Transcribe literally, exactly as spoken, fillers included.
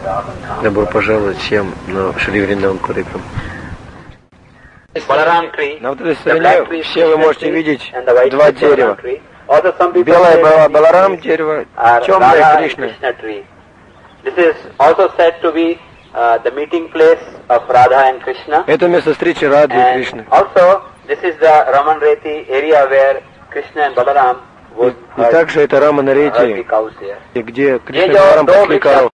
Добро пожаловать всем на Шри Вриндаван Парикрам. На вот этой стороне все вы можете видеть два дерева. Белое Баларам дерево, темное Кришна. Это место встречи Рады и Кришны. И также это Рамана Рети, где Кришна и Баларам пасли коров.